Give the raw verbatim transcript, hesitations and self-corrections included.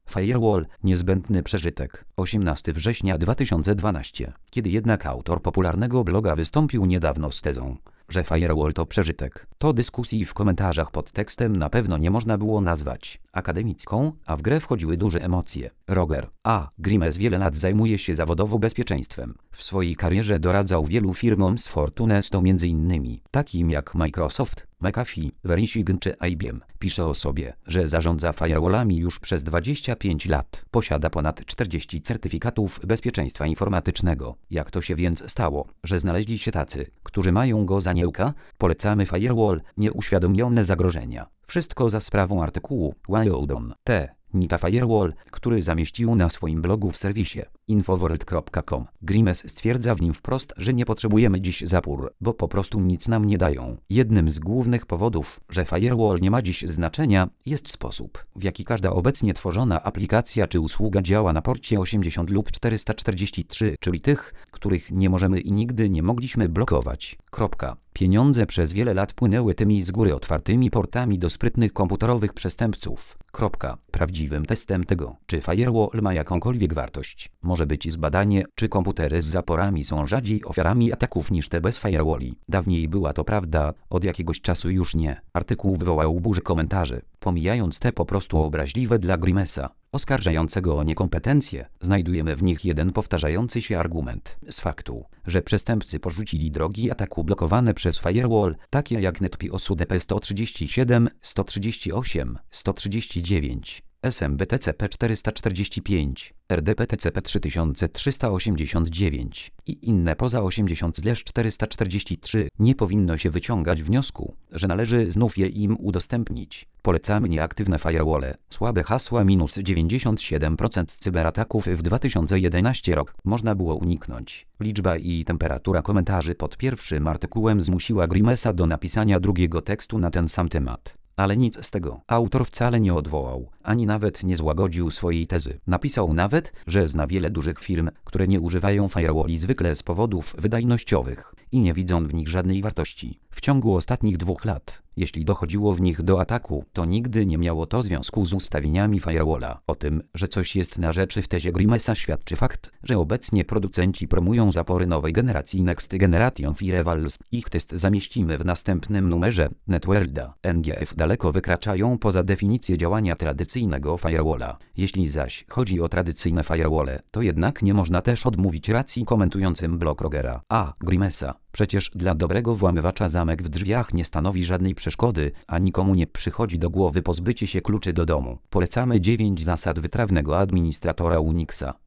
Firewall – niezbędny przeżytek. osiemnastego września dwa tysiące dwunastego. Kiedy jednak autor popularnego bloga wystąpił niedawno z tezą, że Firewall to przeżytek, to dyskusji w komentarzach pod tekstem na pewno nie można było nazwać akademicką, a w grę wchodziły duże emocje. Roger A. Grimes wiele lat zajmuje się zawodowo bezpieczeństwem. W swojej karierze doradzał wielu firmom z Fortune sto między innymi takim jak Microsoft, McAfee, Verizon czy I B M. Pisze o sobie, że zarządza firewallami już przez dwadzieścia pięć lat. Posiada ponad czterdzieści certyfikatów bezpieczeństwa informatycznego. Jak to się więc stało, że znaleźli się tacy, którzy mają go za niełka? Polecamy Firewall, nieuświadomione zagrożenia. Wszystko za sprawą artykułu Wyodon T. Nita Firewall, który zamieścił na swoim blogu w serwisie infoworld kropka com. Grimes stwierdza w nim wprost, że nie potrzebujemy dziś zapór, bo po prostu nic nam nie dają. Jednym z głównych powodów, że Firewall nie ma dziś znaczenia, jest sposób, w jaki każda obecnie tworzona aplikacja czy usługa działa na porcie osiemdziesiąt lub czterysta czterdzieści trzy, czyli tych, których nie możemy i nigdy nie mogliśmy blokować. Kropka. Pieniądze przez wiele lat płynęły tymi z góry otwartymi portami do sprytnych komputerowych przestępców. Kropka. Prawdziwym testem tego, czy Firewall ma jakąkolwiek wartość, może być zbadanie, czy komputery z zaporami są rzadziej ofiarami ataków niż te bez firewalli. Dawniej była to prawda, od jakiegoś czasu już nie. Artykuł wywołał burzę komentarzy, pomijając te po prostu obraźliwe dla Grimesa, oskarżającego o niekompetencję. Znajdujemy w nich jeden powtarzający się argument z faktu, że przestępcy porzucili drogi ataku blokowane przez firewall, takie jak NetPOS D P sto trzydzieści siedem, sto trzydzieści osiem, sto trzydzieści dziewięć, S M B T C P czterysta czterdzieści pięć, R D P T C P trzy tysiące trzysta osiemdziesiąt dziewięć i inne poza osiemdziesiąt czterysta czterdzieści trzy. Nie powinno się wyciągać wniosku, że należy znów je im udostępnić. Polecamy nieaktywne firewall. Słabe hasła minus dziewięćdziesiąt siedem procent cyberataków w dwa tysiące jedenastym rok można było uniknąć. Liczba i temperatura komentarzy pod pierwszym artykułem zmusiła Grimesa do napisania drugiego tekstu na ten sam temat. Ale nic z tego. Autor wcale nie odwołał, ani nawet nie złagodził swojej tezy. Napisał nawet, że zna wiele dużych firm, które nie używają firewalli zwykle z powodów wydajnościowych i nie widzą w nich żadnej wartości. W ciągu ostatnich dwóch lat, jeśli dochodziło w nich do ataku, to nigdy nie miało to związku z ustawieniami firewalla. O tym, że coś jest na rzeczy w tezie Grimesa świadczy fakt, że obecnie producenci promują zapory nowej generacji Next Generation Firewalls. Ich test zamieścimy w następnym numerze Networlda. N G F daleko wykraczają poza definicję działania tradycyjnego firewalla. Jeśli zaś chodzi o tradycyjne firewall, to jednak nie można też odmówić racji komentującym blog Rogera A. Grimesa. Przecież dla dobrego włamywacza zamek w drzwiach nie stanowi żadnej przeszkody, a nikomu nie przychodzi do głowy pozbycie się kluczy do domu. Polecamy dziewięć zasad wytrawnego administratora Unixa.